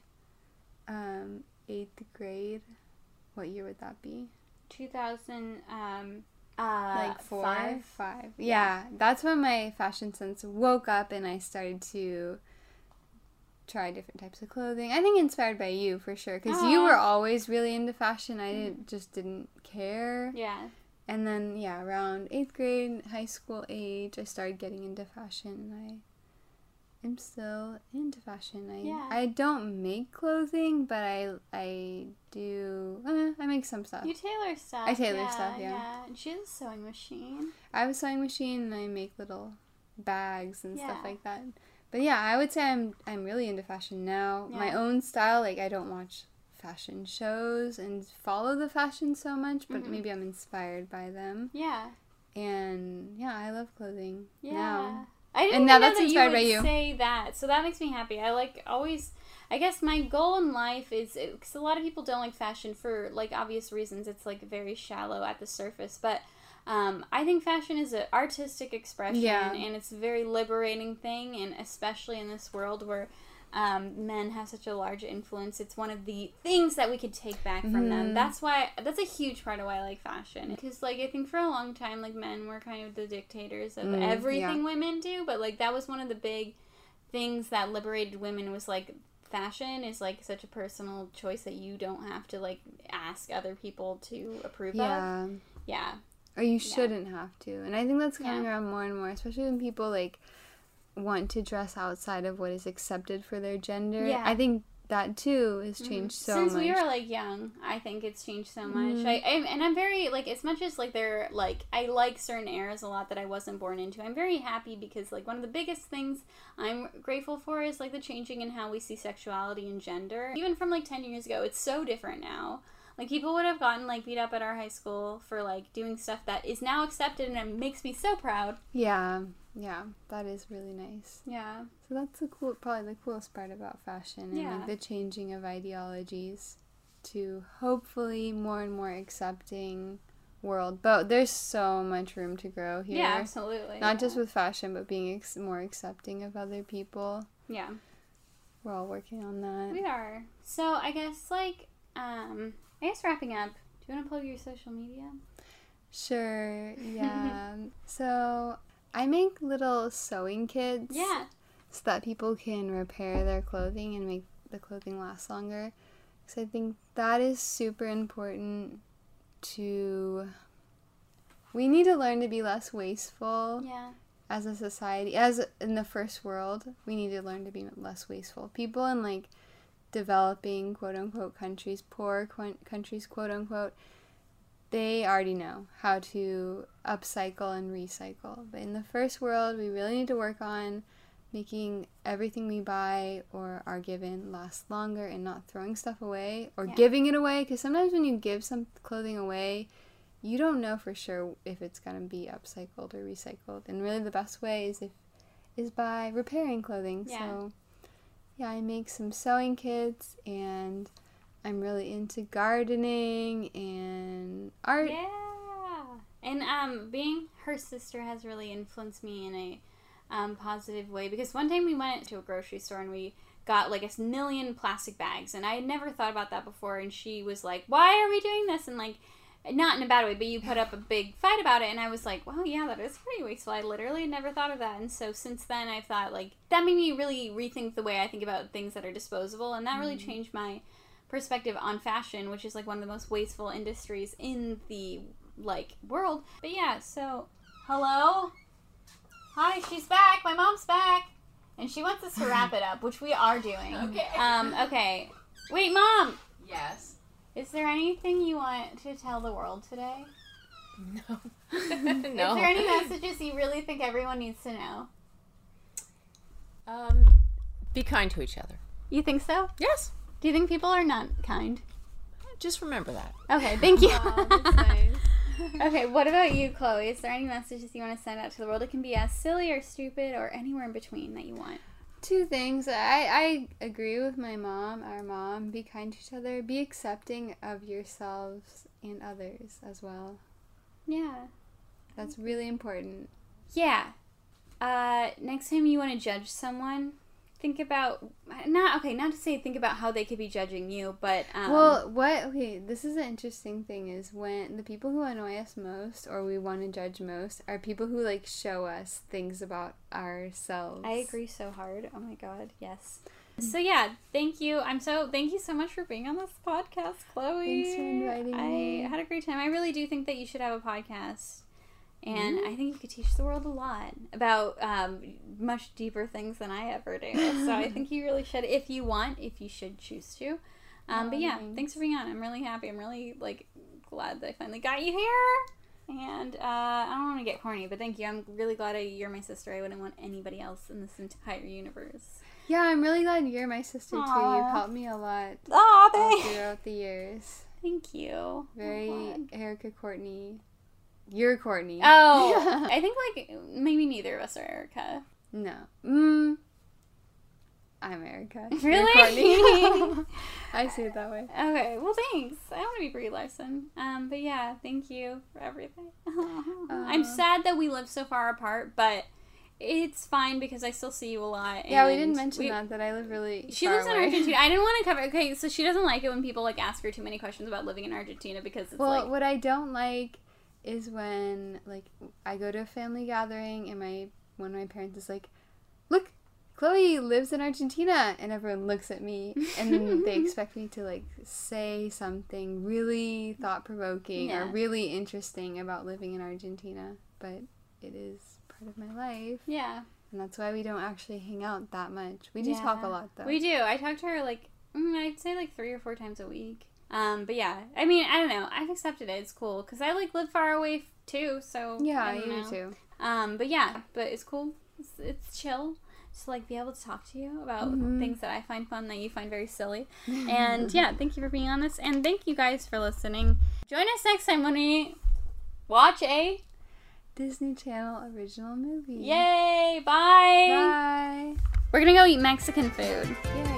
um, eighth grade. What year would that be? two thousand um uh Like four, five. five. Yeah, that's when my fashion sense woke up and I started to try different types of clothing. I think inspired by you for sure, because you Aw. were always really into fashion. I didn't just didn't care. Yeah. And then yeah, around eighth grade, high school age, I started getting into fashion, and I am still into fashion. I Yeah. I don't make clothing, but I I do. Uh, I make some stuff. You tailor stuff. I tailor yeah, stuff, yeah. Yeah. And she has a sewing machine. I have a sewing machine and I make little bags and stuff Yeah. like that. But yeah, I would say I'm I'm really into fashion now. My Yeah. own style, like I don't watch fashion shows and follow the fashion so much, but Mhm. maybe I'm inspired by them. Yeah. And yeah, I love clothing Yeah. now. I didn't And even now know that's that inspired you by would you. say that. So that makes me happy. I like always I guess my goal in life is because a lot of people don't like fashion for like obvious reasons. It's like very shallow at the surface, but um, I think fashion is an artistic expression, Yeah. and it's a very liberating thing, and especially in this world where um, men have such a large influence. It's one of the things that we could take back from Mm-hmm. them. That's why, that's a huge part of why I like fashion. Because, like, I think for a long time, like, men were kind of the dictators of Mm, everything yeah. women do. But, like, that was one of the big things that liberated women was, like, fashion is, like, such a personal choice that you don't have to, like, ask other people to approve of. Yeah. Yeah. Or you shouldn't have to. And I think that's coming Yeah. around more and more, especially when people, like, want to dress outside of what is accepted for their gender. Yeah. I think that, too, has changed so Since much. we were, like, young, I think it's changed so much. Mhm. I, I And I'm very, like, as much as, like, they're, like, I like certain eras a lot that I wasn't born into, I'm very happy because, like, one of the biggest things I'm grateful for is, like, the changing in how we see sexuality and gender. Even from, like, ten years ago, it's so different now. Like, people would have gotten, like, beat up at our high school for, like, doing stuff that is now accepted, and it makes me so proud. Yeah. Yeah. That is really nice. Yeah. So that's the cool, probably the coolest part about fashion and Yeah. like the changing of ideologies to hopefully more and more accepting world. But there's so much room to grow here. Yeah, absolutely. Not yeah. just with fashion, but being ex- more accepting of other people. Yeah. We're all working on that. We are. So, I guess, like, um, I guess wrapping up, do you want to plug your social media? Sure. Yeah. So I make little sewing kits. Yeah. So that people can repair their clothing and make the clothing last longer. Because I think that is super important to... We need to learn to be less wasteful Yeah. as a society. As in the first world, we need to learn to be less wasteful. People in, like, developing, quote-unquote, countries, poor qu- countries, quote-unquote, they already know how to upcycle and recycle. But in the first world, we really need to work on making everything we buy or are given last longer and not throwing stuff away or Yeah. giving it away. Because sometimes when you give some clothing away, you don't know for sure if it's going to be upcycled or recycled. And really the best way is if is by repairing clothing. Yeah. So yeah, I make some sewing kits and I'm really into gardening and art. Yeah. And um, being her sister has really influenced me in a um, positive way because one time we went to a grocery store and we got like a million plastic bags and I had never thought about that before and she was like, why are we doing this? And like, not in a bad way, but you put up a big fight about it and I was like, wow, yeah, that is pretty wasteful. I literally had never thought of that. And so since then I've thought like, that made me really rethink the way I think about things that are disposable and that really changed my perspective on fashion, which is like one of the most wasteful industries in the like world. But yeah, so hello, hi, she's back. My mom's back, and she wants us to wrap it up, which we are doing. Okay. Um. Okay. Wait, Mom. Yes. Is there anything you want to tell the world today? No. Is no. there any messages you really think everyone needs to know? Um, be kind to each other. You think so? Yes. Do you think people are not kind? Just remember that. Okay. Thank you. Wow, that's nice. Okay, what about you, Chloe? Is there any messages you want to send out to the world? It can be as silly or stupid or anywhere in between that you want. Two things. I, I agree with my mom, our mom. Be kind to each other. Be accepting of yourselves and others as well. Yeah. That's really important. Yeah. Uh, next time you want to judge someone, think about, not, okay, not to say think about how they could be judging you, but, um, Well, what, okay, this is an interesting thing is when the people who annoy us most or we want to judge most are people who, like, show us things about ourselves. I agree so hard. Oh my god, yes. So yeah, thank you. I'm so, thank you so much for being on this podcast, Chloe. Thanks for inviting I me. had a great time. I really do think that you should have a podcast. And I think you could teach the world a lot about um, much deeper things than I ever do. So I think you really should, if you want, if you should choose to. Um, Oh, but yeah, thanks. thanks for being on. I'm really happy. I'm really like glad that I finally got you here. And uh, I don't want to get corny, but thank you. I'm really glad I, you're my sister. I wouldn't want anybody else in this entire universe. Yeah, I'm really glad you're my sister, too. Aw. You've helped me a lot Oh, all thank, throughout the years. thank you. Very Oh, God. Erica Courtney. You're Courtney. Oh, I think like maybe neither of us are Erica. No. Mm. I'm Erica. You're Really? Courtney. I see it that way. Okay, well, thanks. I want to be Brie Larson. Um, but yeah, thank you for everything. I'm sad that we live so far apart, but it's fine because I still see you a lot. Yeah, we and didn't mention we- that, that I live really She far lives in away. Argentina. I didn't want to cover. Okay, so she doesn't like it when people like ask her too many questions about living in Argentina because it's Well, like what I don't like is when, like, I go to a family gathering and my one of my parents is like, look, Chloe lives in Argentina, and everyone looks at me and they expect me to, like, say something really thought-provoking Yeah. or really interesting about living in Argentina, but it is part of my life, yeah. and that's why we don't actually hang out that much. We do talk a Yeah. lot, though. We do. I talk to her like mm, I'd say like three or four times a week. Um, but yeah, I mean, I don't know. I've accepted it. It's cool because I like live far away f- too. So Yeah, I you don't do know. too. Um, but yeah, but it's cool. It's, it's chill. Just like be able to talk to you about Mhm. things that I find fun that you find very silly. And yeah, thank you for being on this, and thank you guys for listening. Join us next time when we watch a Disney Channel original movie. yay! Bye. Bye. We're gonna go eat Mexican food. Yay.